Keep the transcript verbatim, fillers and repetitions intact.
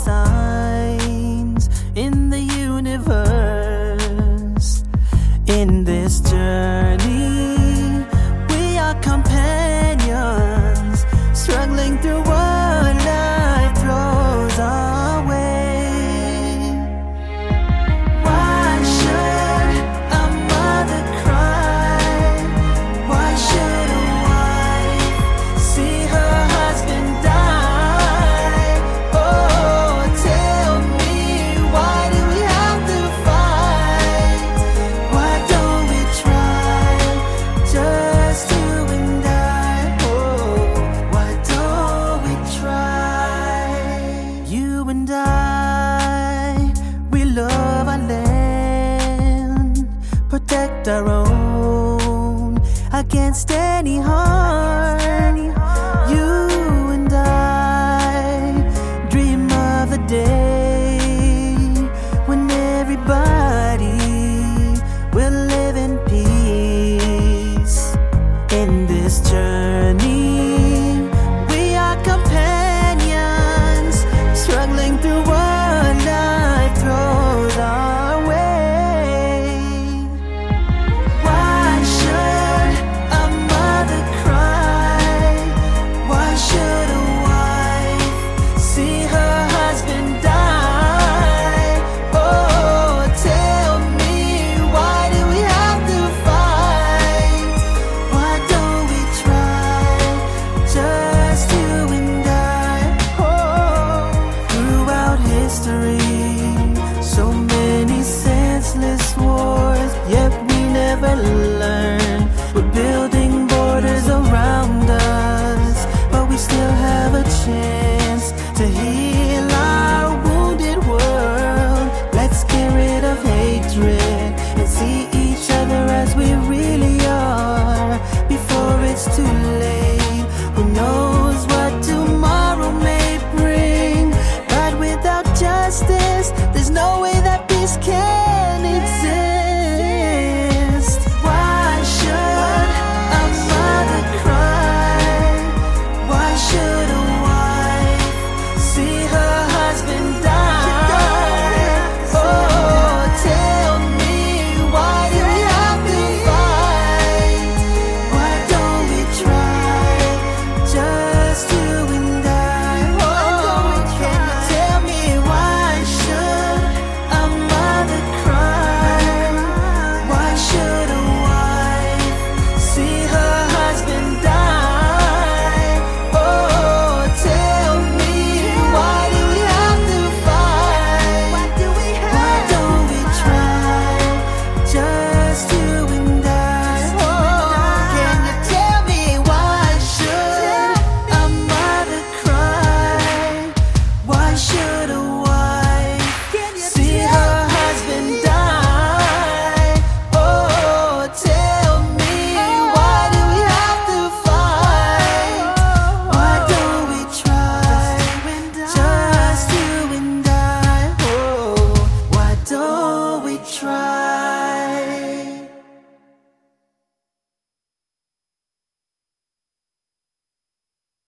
signs in the universe. In this journey, we are companions, struggling through what life throws our way. Why should a mother cry? Why should a wife see her husband die? Oh, tell me, why do we have to fight? Why don't we try, just you and I? Oh, why don't we try? You and I, we love our land, protect our own against any harm. You and I dream of a day when everybody will live in peace. In this journey, we are companions, struggling through what life throws our way. Why should a mother cry? Why should a wife see her husband die? Oh, tell me, why do we have to fight? Why don't we try, just you and I? Oh, throughout history, so many senseless wars, yet we never learn. We're building borders around us, but we still have a chance to heal our wounded world. Let's get rid of hatred and see each other as we really are before it's too late. Who knows what tomorrow may bring, but without justice